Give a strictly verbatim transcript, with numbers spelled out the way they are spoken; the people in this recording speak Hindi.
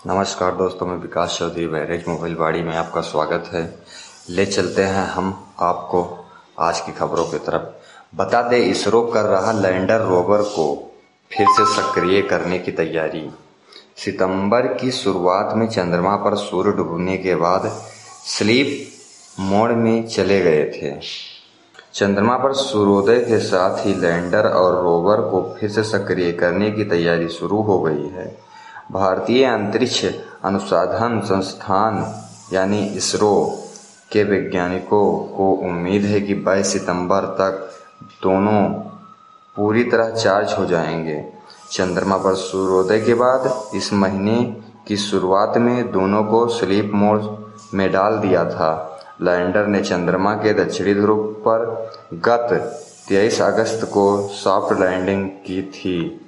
नमस्कार दोस्तों, मैं विकास चौधरी बहरेज मोबाइल बाड़ी में आपका स्वागत है। ले चलते हैं हम आपको आज की खबरों की तरफ। बता दें, इसरो कर रहा लैंडर रोवर को फिर से सक्रिय करने की तैयारी। सितंबर की शुरुआत में चंद्रमा पर सूर्य डूबने के बाद स्लीप मोड में चले गए थे। चंद्रमा पर सूर्योदय के साथ ही लैंडर और रोवर को फिर से सक्रिय करने की तैयारी शुरू हो गई है। भारतीय अंतरिक्ष अनुसंधान संस्थान यानी इसरो के वैज्ञानिकों को उम्मीद है कि बाईस सितंबर तक दोनों पूरी तरह चार्ज हो जाएंगे। चंद्रमा पर सूर्योदय के बाद इस महीने की शुरुआत में दोनों को स्लीप मोड में डाल दिया था। लैंडर ने चंद्रमा के दक्षिणी ध्रुव पर गत तेईस अगस्त को सॉफ्ट लैंडिंग की थी।